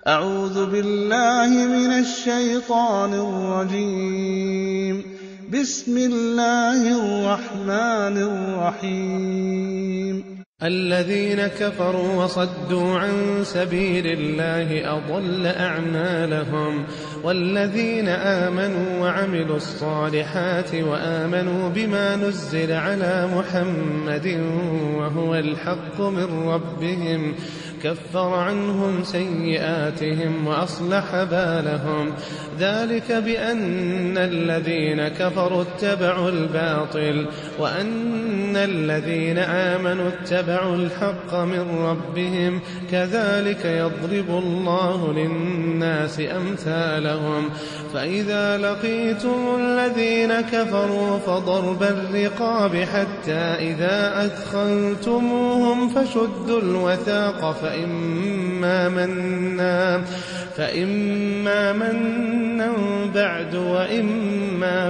أعوذ بالله من الشيطان الرجيم. بسم الله الرحمن الرحيم. الذين كفروا وصدوا عن سبيل الله أضل أعمالهم، والذين آمنوا وعملوا الصالحات وآمنوا بما نزل على محمد وهو الحق من ربهم كفر عنهم سيئاتهم وأصلح بالهم. ذلك بأن الذين كفروا اتبعوا الباطل وأن الذين آمنوا اتبعوا الحق من ربهم، كذلك يضرب الله للناس أمثالهم. فإذا لقيتم الذين كفروا فضرب الرقاب حتى إذا أثخنتموهم فشدوا الوثاق فإما منا بعد وإما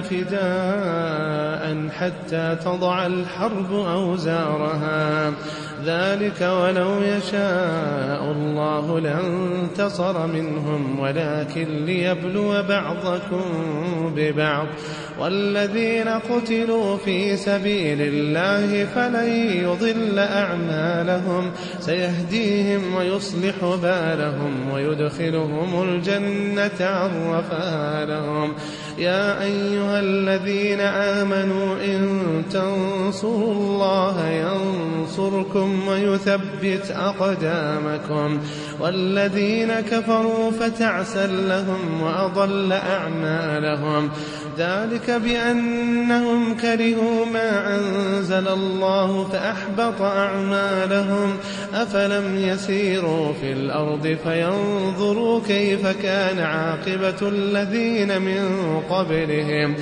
فداء حتى تضع الحرب أوزارها. ذلك ولو يشاء الله لانتصر منهم ولكن ليبلو بعضكم ببعض. والذين قتلوا في سبيل الله فلن يضل أعمالهم، سيهديهم ويصلح بالهم ويدخلهم الجنة عرفها لهم. يا أيها الذين آمنوا إن تنصروا الله ينصركم ويثبت أقدامكم. والذين كفروا فتعسا لهم وأضل أعمالهم. ذلك بأنهم كرهوا ما أنزل الله فأحبط أعمالهم. أفلم يسيروا في الأرض فينظروا كيف كان عاقبة الذين من قبلهم،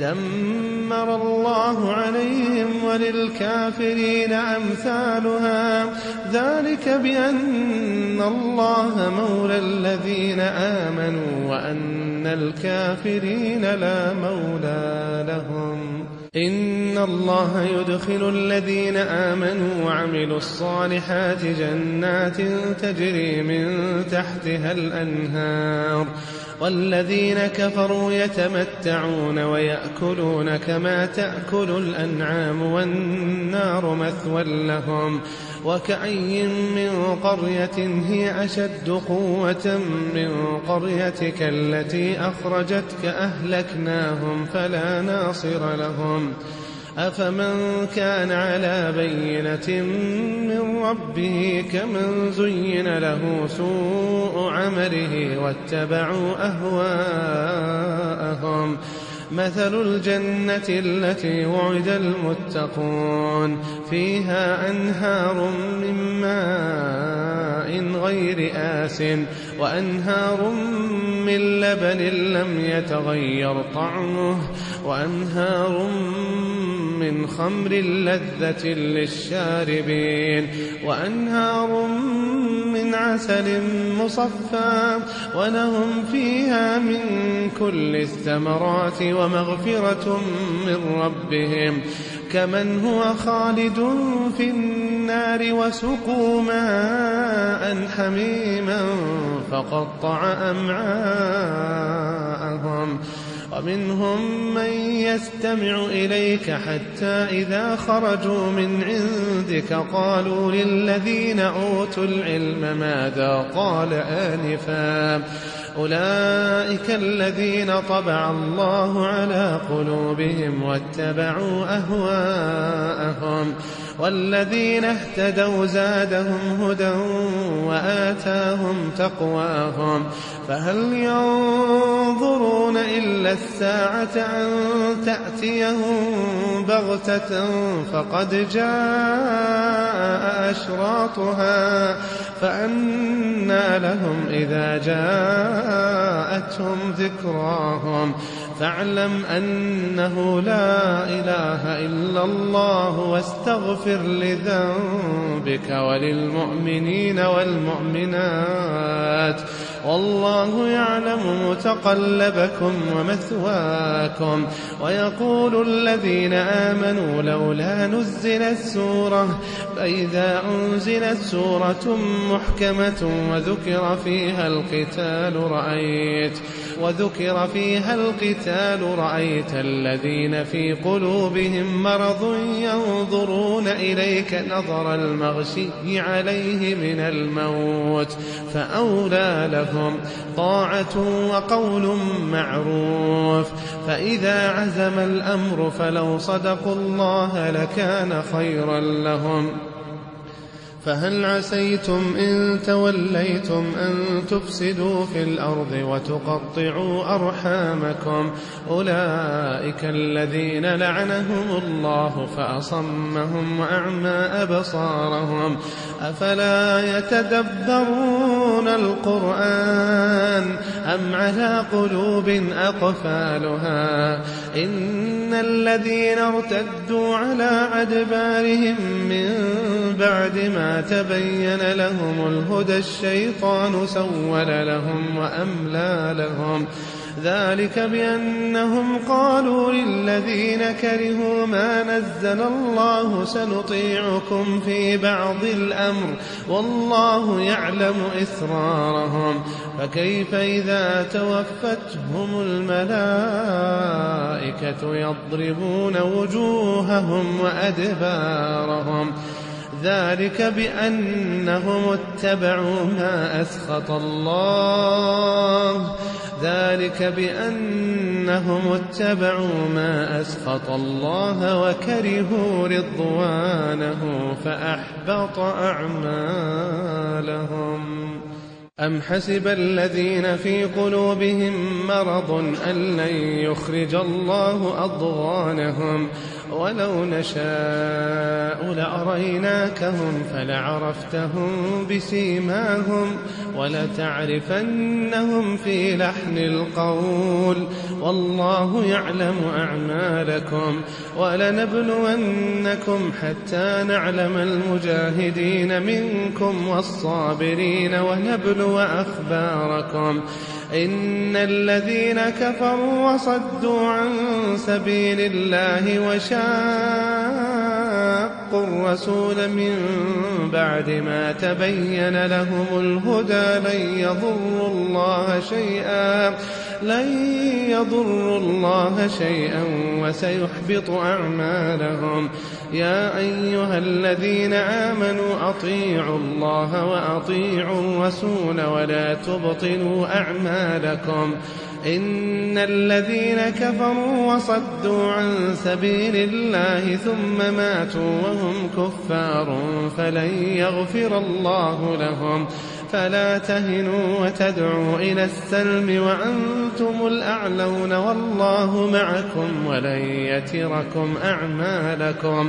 دمر الله عليهم وللكافرين أمثالها. ذلك بأن الله مولى الذين آمنوا وأن الكافرين لا مولى لهم. إن الله يدخل الذين آمنوا وعملوا الصالحات جنات تجري من تحتها الأنهار، والذين كفروا يتمتعون ويأكلون كما تأكل الأنعام والنار مثوى لهم. وكأي من قرية هي أشد قوة من قريتك التي أخرجتك أهلكناهم فلا ناصر لهم. أفمن كان على بينة من ربه كمن زين له سوء عمله واتبعوا أهواءهم. مثل الجنة التي وعد المتقون فيها أنهار من ماء غير آسٍ وأنهار من لبن لم يتغير طعمه وأنهار من خمر لذة للشاربين وأنهار من عسل مصفى ولهم فيها من كل الثمرات ومغفرة من ربهم كمن هو خالد في النار وسقوا ماء حميما فقطع أمعاءهم. ومنهم من يستمع إليك حتى إذا خرجوا من عندك قالوا للذين أوتوا العلم ماذا قال آنفا أولئك الذين طبع الله على قلوبهم واتبعوا أهواءهم. والذين اهتدوا زادهم هدى وآتاهم تقواهم. فهل ينظرون إلا الساعة أن تأتيهم بغتة فقد جاء أشراطها فأنى لهم إذا جاءتهم ذكراهم. فاعلم أنه لا إله إلا الله واستغفر لذنبك وللمؤمنين والمؤمنات والله يعلم متقلبكم ومثواكم. ويقول الذين آمنوا لولا نزلت سورة، فإذا أنزلت سورة محكمة وذكر فيها القتال رأيت الذين في قلوبهم مرض ينظرون إليك نظر المغشي عليه من الموت، فأولى لهم طاعة وقول معروف. فإذا عزم الأمر فلو صدقوا الله لكان خيرا لهم. فهل عسيتم إن توليتم أن تفسدوا في الأرض وتقطعوا أرحامكم؟ أولئك الذين لعنهم الله فأصمهم وأعمى أبصارهم. أفلا يتدبرون القرآن أم على قلوب أقفالها؟ إن الذين ارتدوا على أدبارهم من بعد ما تبين لهم الهدى الشيطان سول لهم وأملى لهم. ذلك بأنهم قالوا للذين كرهوا ما نزل الله سنطيعكم في بعض الأمر والله يعلم إسرارهم. فكيف إذا توفتهم الملائكة يضربون وجوههم وأدبارهم؟ ذلك بأنهم اتبعوا ما أسخط الله وكرهوا رضوانه فأحبط أعمالهم. أم حسب الذين في قلوبهم مرض أن لن يخرج الله أضغانهم؟ ولو نشاء لأريناكهم فلعرفتهم بسيماهم ولتعرفنهم في لحن القول والله يعلم أعمالكم. ولنبلونكم حتى نعلم المجاهدين منكم والصابرين ونبلو أخباركم. إن الذين كفروا وصدوا عن سبيل الله وشاقوا الرسول من بعد ما تبين لهم الهدى لن يضروا الله شيئا وسيحبط أعمالهم. يا أيها الذين آمنوا أطيعوا الله وأطيعوا الرسول ولا تبطلوا أعمالكم. إن الذين كفروا وصدوا عن سبيل الله ثم ماتوا وهم كفار فلن يغفر الله لهم. فلا تهنوا وتدعوا إلى السلم وأنتم الأعلون والله معكم ولن يتركم أعمالكم.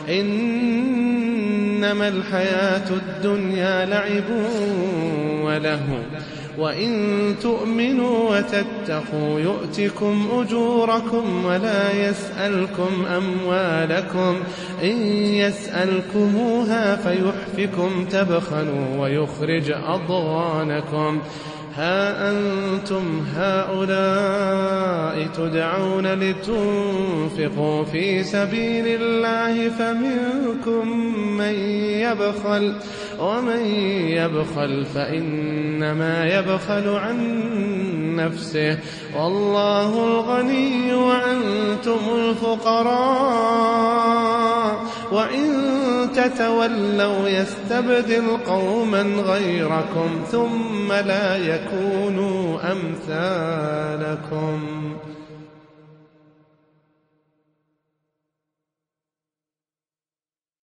إنما الحياة الدنيا لعب وله وإن تؤمنوا وتتقوا يؤتكم أجوركم ولا يسألكم أموالكم. إن يسألكموها فيحفكم تبخلوا ويخرج أضغانكم. ها أنتم هؤلاء تدعون لتنفقوا في سبيل الله فمنكم من يبخل ومن يبخل فإنما يبخل عن نفسه والله الغني وأنتم الفقراء وإن تتولوا يستبدل قوما غيركم ثم لا يكونوا أمثالكم.